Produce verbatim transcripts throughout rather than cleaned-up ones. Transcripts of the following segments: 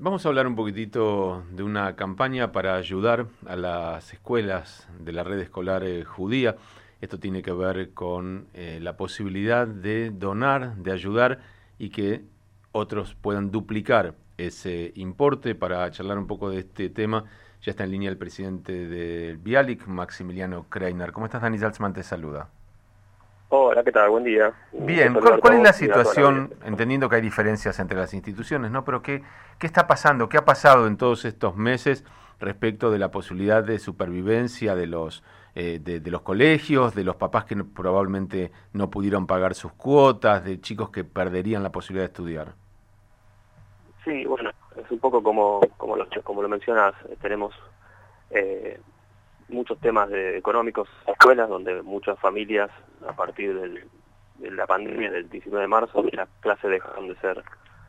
Vamos a hablar un poquitito de una campaña para ayudar a las escuelas de la red escolar eh, judía. Esto tiene que ver con eh, la posibilidad de donar, de ayudar y que otros puedan duplicar ese importe. Para charlar un poco de este tema, ya está en línea el presidente de Bialik, Maximiliano Kreiner. ¿Cómo estás, Dani Salzman? Te saluda. Hola, ¿qué tal? Buen día. Un gusto Bien, ¿cuál, saludarte a cuál es vos la y a toda la situación, audiencia. entendiendo que hay diferencias entre las instituciones, ¿no? Pero ¿qué, qué está pasando? ¿Qué ha pasado en todos estos meses respecto de la posibilidad de supervivencia de los, eh, de, de los colegios, de los papás que no- probablemente no pudieron pagar sus cuotas, de chicos que perderían la posibilidad de estudiar? Sí, bueno, es un poco como, como, lo, como lo mencionas, eh, tenemos eh, muchos temas de- económicos en escuelas donde muchas familias, a partir del- de la pandemia del diecinueve de marzo, las clases dejaron de ser...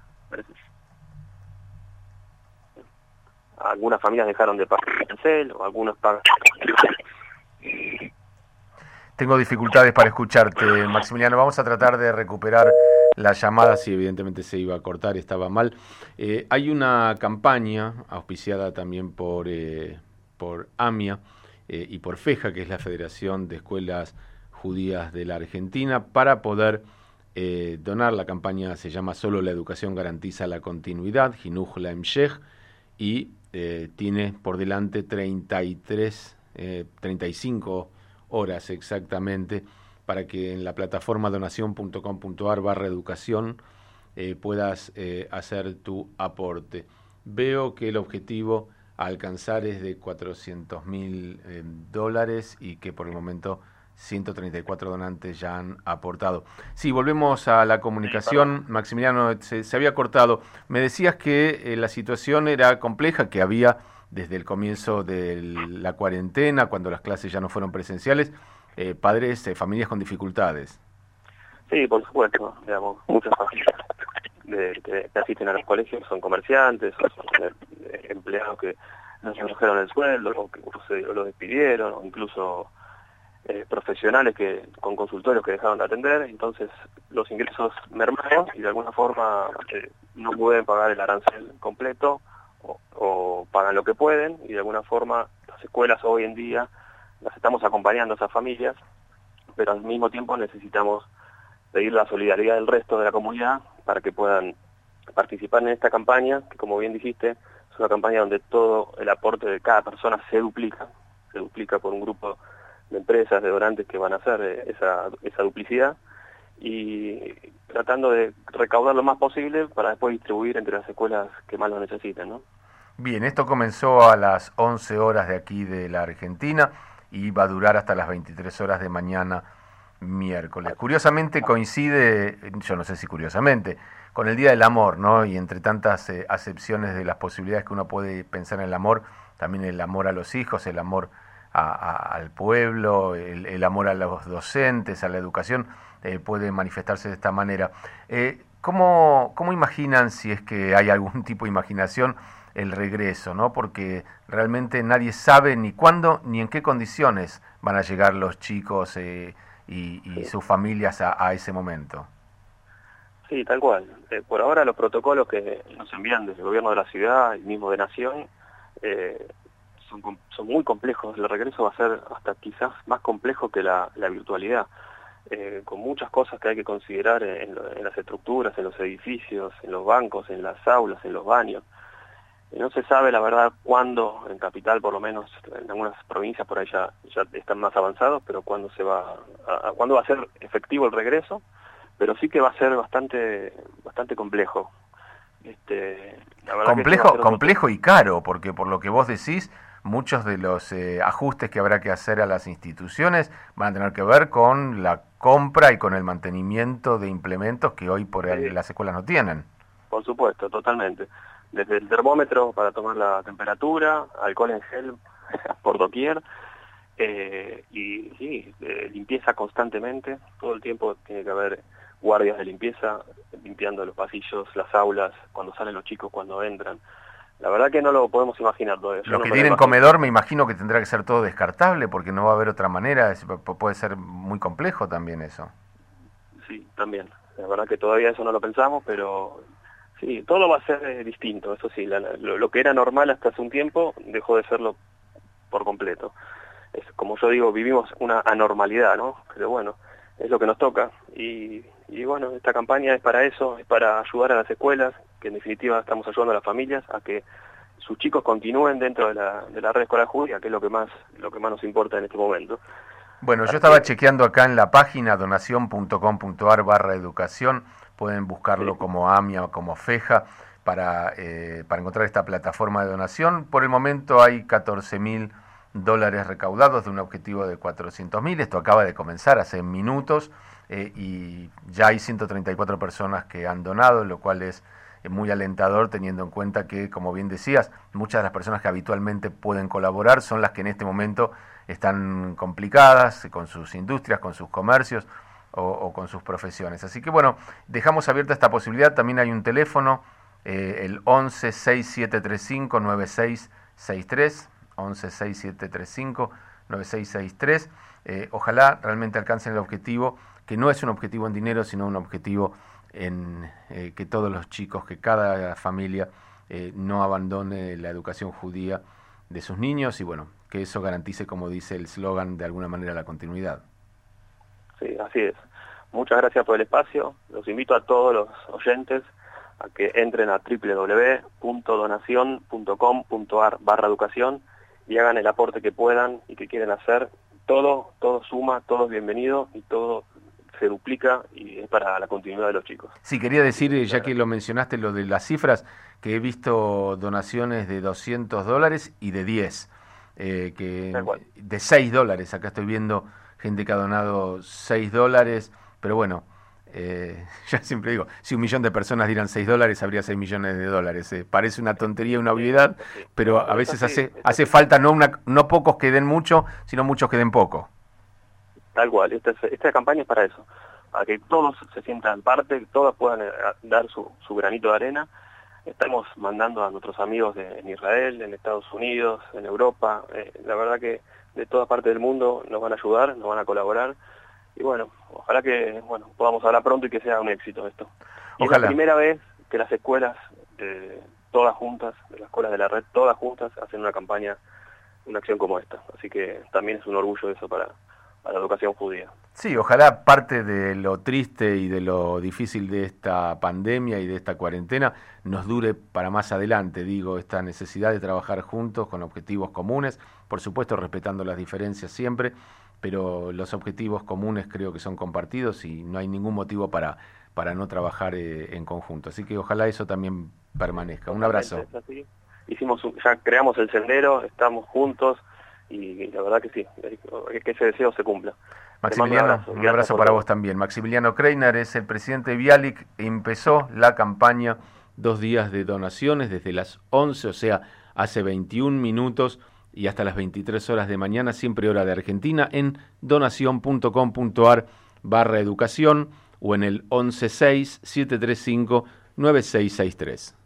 Algunas familias dejaron de pagar el arancel, o algunas pagan... Tengo dificultades para escucharte, Maximiliano. Vamos a tratar de recuperar la llamada, si evidentemente se iba a cortar, estaba mal. Eh, hay una campaña auspiciada también por, eh, por AMIA eh, y por FEJA, que es la Federación de Escuelas Judías de la Argentina, para poder eh, donar. La campaña se llama Solo la educación garantiza la continuidad, Jinuj Laemshech, y eh, tiene por delante treinta y tres, eh, treinta y cinco horas exactamente para que en la plataforma donación punto com punto ar barra educación eh, puedas eh, hacer tu aporte. Veo que el objetivo a alcanzar es de cuatrocientos mil eh, dólares y que por el momento ciento treinta y cuatro donantes ya han aportado. Sí, volvemos a la Sí, perdón. comunicación. Maximiliano, se, se había cortado. Me decías que eh, la situación era compleja, que había desde el comienzo de la cuarentena, cuando las clases ya no fueron presenciales, eh, padres, eh, familias con dificultades. Sí, por supuesto, digamos, muchas familias de, que, que asisten a los colegios son comerciantes, o son eh, empleados que no se redujeron el sueldo, o que se lo despidieron, o incluso eh, profesionales que con consultorios que dejaron de atender, entonces los ingresos mermaron y de alguna forma eh, no pueden pagar el arancel completo o, o pagan lo que pueden y de alguna forma las escuelas hoy en día las estamos acompañando a esas familias, pero al mismo tiempo necesitamos pedir la solidaridad del resto de la comunidad para que puedan participar en esta campaña, que como bien dijiste, es una campaña donde todo el aporte de cada persona se duplica, se duplica por un grupo de empresas, de donantes que van a hacer eh, esa, esa duplicidad, y tratando de recaudar lo más posible para después distribuir entre las escuelas que más lo necesitan, ¿no? Bien, esto comenzó a las once horas de aquí de la Argentina y va a durar hasta las veintitrés horas de mañana miércoles. Curiosamente coincide, yo no sé si curiosamente, con el Día del Amor, ¿no? Y entre tantas eh, acepciones de las posibilidades que uno puede pensar en el amor, también el amor a los hijos, el amor a, a, al pueblo, el, el, amor a los docentes, a la educación, eh, puede manifestarse de esta manera. Eh, ¿cómo, ¿Cómo imaginan, si es que hay algún tipo de imaginación, el regreso, ¿no? Porque realmente nadie sabe ni cuándo ni en qué condiciones van a llegar los chicos eh, y, y Sí, sus familias a, a ese momento. sí, tal cual. Eh, por ahora los protocolos que nos envían desde el gobierno de la ciudad y mismo de Nación eh, son, com- son muy complejos. El regreso va a ser hasta quizás más complejo que la, la virtualidad, eh, con muchas cosas que hay que considerar en, lo- en las estructuras, en los edificios, en los bancos, en las aulas, en los baños. Y no se sabe la verdad cuándo, en Capital por lo menos, en algunas provincias por ahí ya, ya están más avanzados, pero cuándo se va a, a- cuándo va a ser efectivo el regreso, pero sí que va a ser bastante bastante complejo. Este, la verdad que sí va a Complejo, ser otro tema. complejo y caro, porque por lo que vos decís, muchos de los eh, ajustes que habrá que hacer a las instituciones van a tener que ver con la compra y con el mantenimiento de implementos que hoy por el, Sí, las escuelas no tienen. por supuesto, totalmente. Desde el termómetro para tomar la temperatura, alcohol en gel por doquier, eh, y sí, eh, limpieza constantemente, todo el tiempo tiene que haber guardias de limpieza, limpiando los pasillos, las aulas, cuando salen los chicos, cuando entran. La verdad que no lo podemos imaginar todavía, yo Los no que me lo tienen imagino. comedor me imagino que tendrá que ser todo descartable porque no va a haber otra manera, es- pu- puede ser muy complejo también eso. Sí, también. La verdad que todavía eso no lo pensamos, pero Sí, todo va a ser eh, distinto, eso sí, la, lo, lo que era normal hasta hace un tiempo dejó de serlo por completo. Es, como yo digo, vivimos una anormalidad, ¿no? Pero bueno, es lo que nos toca y, y bueno, esta campaña es para eso, es para ayudar a las escuelas, que en definitiva estamos ayudando a las familias a que sus chicos continúen dentro de la, de la red escolar judía, que es lo que más, lo que más nos importa en este momento. Bueno, yo Así estaba que, chequeando acá en la página donación punto com punto ar barra educación, pueden buscarlo sí, como AMIA o como FEJA para, eh, para encontrar esta plataforma de donación. Por el momento hay catorce mil dólares recaudados de un objetivo de cuatrocientos mil, esto acaba de comenzar hace minutos eh, y ya hay ciento treinta y cuatro personas que han donado, lo cual es muy alentador teniendo en cuenta que, como bien decías, muchas de las personas que habitualmente pueden colaborar son las que en este momento están complicadas con sus industrias, con sus comercios o, o con sus profesiones. Así que bueno, dejamos abierta esta posibilidad. También hay un teléfono, eh, el once seis siete tres cinco nueve seis seis tres, once seis siete tres cinco nueve seis seis tres. Eh, ojalá realmente alcancen el objetivo, que no es un objetivo en dinero, sino un objetivo en eh, que todos los chicos, que cada familia eh, no abandone la educación judía de sus niños y bueno, que eso garantice, como dice el eslogan, de alguna manera la continuidad. sí, así es. Muchas gracias por el espacio. Los invito a todos los oyentes a que entren a doble u doble u doble u punto donación punto com punto ar barra educación y hagan el aporte que puedan y que quieren hacer. Todo, todo suma, todo es bienvenido y todo se duplica y es para la continuidad de los chicos. Sí, quería decir, ya que lo mencionaste, lo de las cifras, que he visto donaciones de doscientos dólares y de diez, eh, que de seis dólares, acá estoy viendo gente que ha donado seis dólares, pero bueno, eh, yo siempre digo, si un millón de personas dieran seis dólares, habría seis millones de dólares. Eh, parece una tontería, una obviedad, pero a veces hace, hace falta no, una, no pocos que den mucho, sino muchos que den poco. Tal cual, esta, esta campaña es para eso, para que todos se sientan parte, que todos puedan dar su, su granito de arena. Estamos mandando a nuestros amigos de, en Israel, en Estados Unidos, en Europa, eh, la verdad que de toda parte del mundo nos van a ayudar, nos van a colaborar, y bueno, ojalá que bueno podamos hablar pronto y que sea un éxito esto. Y ojalá. Es la primera vez que las escuelas, eh, todas juntas, las escuelas de la red, todas juntas, hacen una campaña, una acción como esta, así que también es un orgullo eso para a la educación judía. Sí, ojalá parte de lo triste y de lo difícil de esta pandemia y de esta cuarentena nos dure para más adelante, digo, esta necesidad de trabajar juntos con objetivos comunes, por supuesto respetando las diferencias siempre, pero los objetivos comunes creo que son compartidos y no hay ningún motivo para, para no trabajar eh, en conjunto. Así que ojalá eso también permanezca. Un abrazo. Hicimos, ya creamos el sendero, estamos juntos, y la verdad que sí, que ese deseo se cumpla. Maximiliano, un abrazo, un abrazo para vos también. Maximiliano Kreiner es el presidente de Bialik, empezó la campaña dos días de donaciones desde las once, o sea, hace veintiún minutos y hasta las veintitrés horas de mañana, siempre hora de Argentina, en donación punto com punto ar barra educación o en el once seis siete tres cinco nueve seis seis tres.